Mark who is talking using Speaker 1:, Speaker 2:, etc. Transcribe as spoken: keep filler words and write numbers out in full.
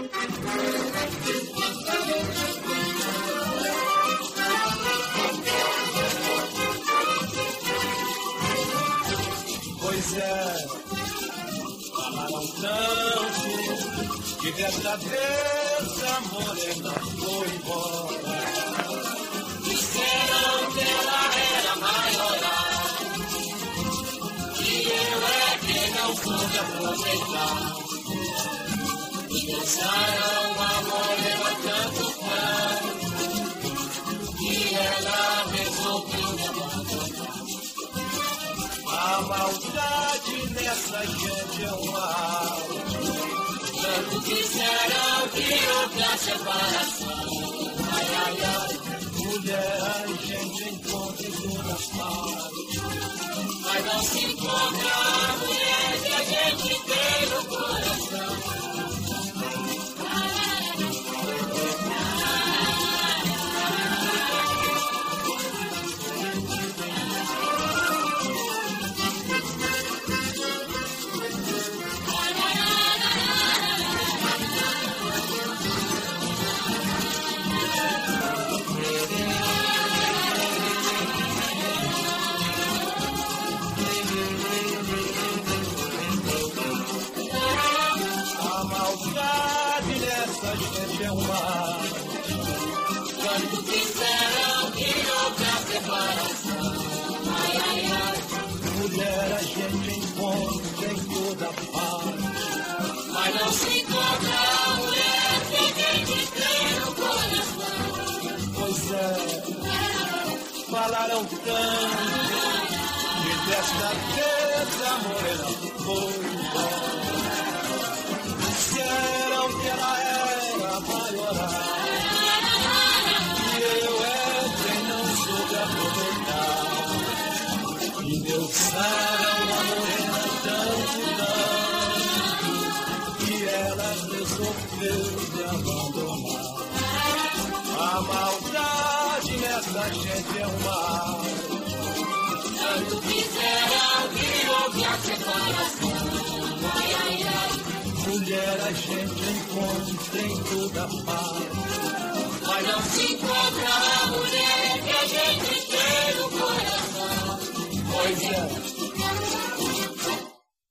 Speaker 1: Pois é, falaram tanto que desta vez a morena foi embora.
Speaker 2: Disseram que ela era maioral, que eu é que não soube aproveitar. E deixaram a morena tanto caro, que ela resolveu me abandonar.
Speaker 1: A maldade nessa gente é uma aula.
Speaker 2: Tanto disseram que houve a separação. Ai, ai, ai.
Speaker 1: Mulher, a gente encontra em todas partes,
Speaker 2: mas não se encontra a mulher que a gente tem no coração.
Speaker 1: gente é uma.
Speaker 2: Quando disseram que houve a separação, ai, ai, ai.
Speaker 1: Mulher a gente encontra em toda parte,
Speaker 2: mas não se encontra a mulher que a gente tem no coração.
Speaker 1: Pois é, falaram tanto que desta vez a morena foi embora. Disseram que ela era maioral, e eu é quem não soube aproveitar. E endeusaram a morena tanto, tanto, que ela resolveu me abandonar. A maldade nessa gente é uma arte.
Speaker 2: Tanto disseram que houve a separação, ai, ai, ai.
Speaker 1: Mulher a gente encontra em toda parte,
Speaker 2: mas não se encontra a mulher que a gente